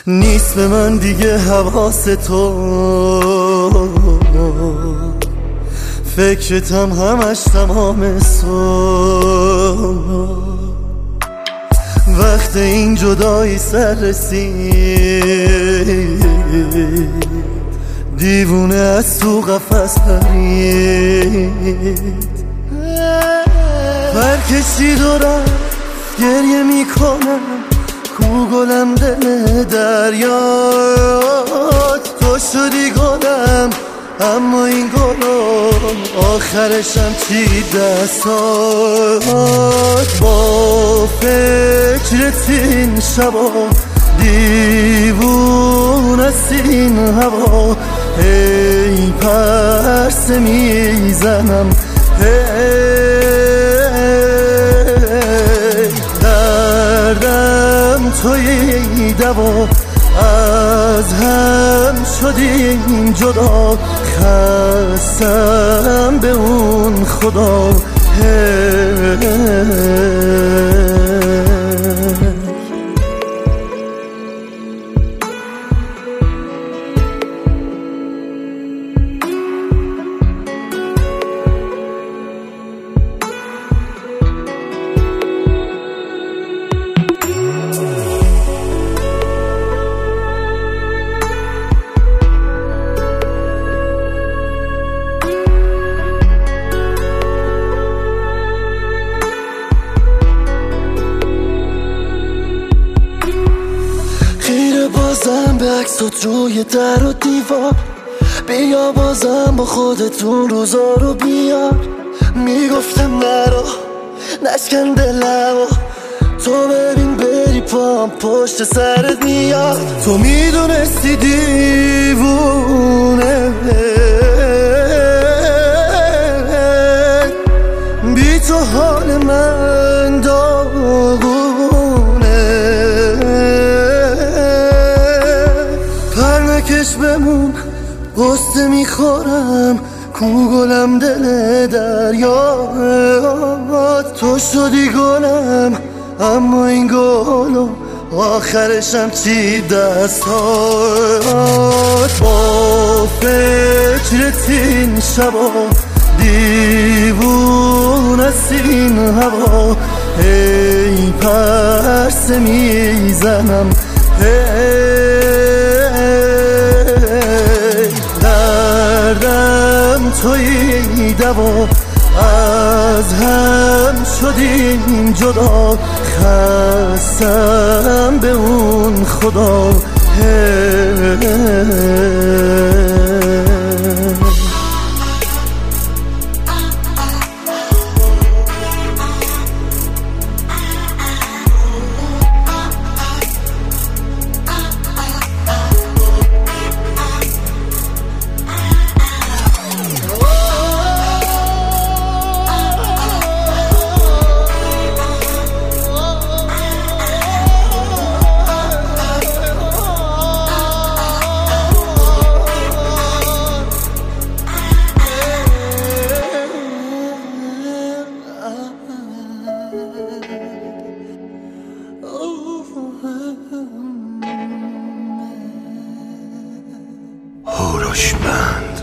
نیست به من دیگه حواس تو، فکرتم همش تمام صبح. وقت این جدایی سر رسید، دیوونه از تو قفس پرید، پرکشید و رفت. گریه میکنم کو گلم دل دریاد، تو شدی گلم اما این گلو آخرشم چی دستاد. با فکرت این شبا دیوون است این هوا، هی پرسه میزنم دردم توی دوا، از هم شدیم جدا، خستم به اون خدا. بازم به عکسات روی در و دیوار، بیا بازم با خودتون روزا رو بیار. میگفتم نرو نشکن دلمو، تو ببین بری پام پشت سرت میاد. تو میدونستی دیوونه بی تو حال من داغونه، کش بمون قصه میخورم کو گلم دل دریاد. تو شدی گلم اما این گلو آخرشم چی دستاد. با فکرت این شبا دیوون است این هوا، هی پرسه میزنم دردم توی دوا، از هم شدیم جدا، خستم به اون خدا. هوروشمند